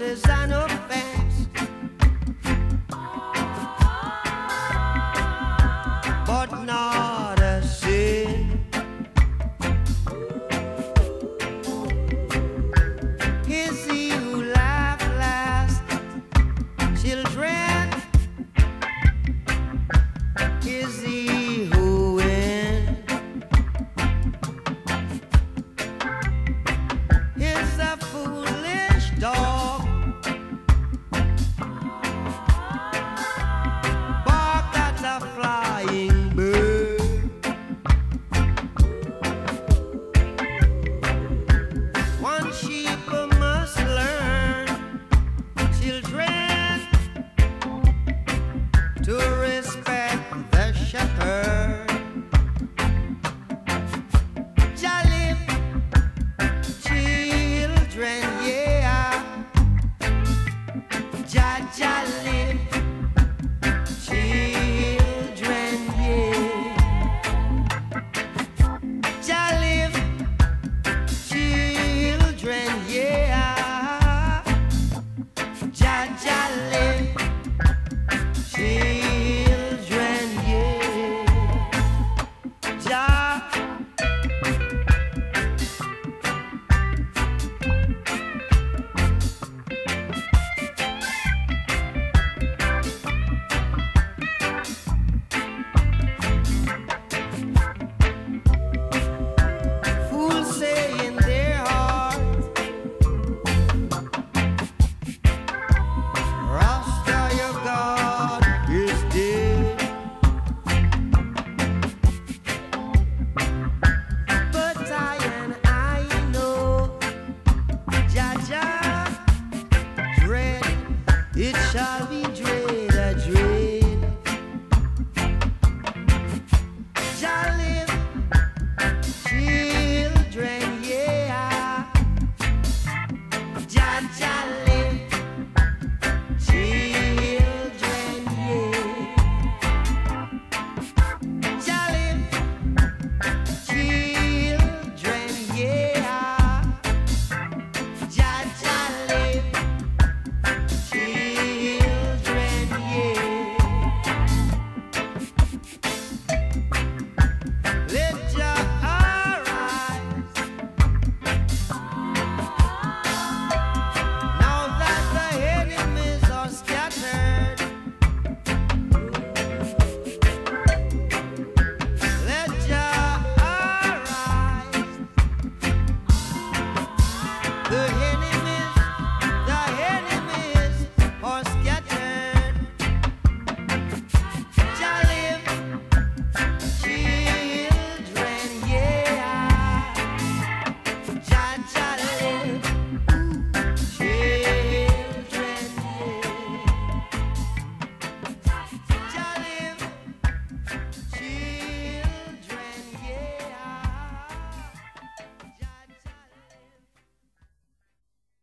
is an offense, but not a sin. Is he who laugh last, children? Is he who wins? Is a foolish dog, bark at a flying bird. One sheep must learn, children, to respect the shepherd. Jolly children, yeah. Jolly children, yeah. Jolly children, yeah. Jolly children, yeah. Ja. Fools say in their heart, Rasta, your God is dead. But I know, Jaja, dread, it shall be dread, a dread. Jolly children, yeah. Jaja.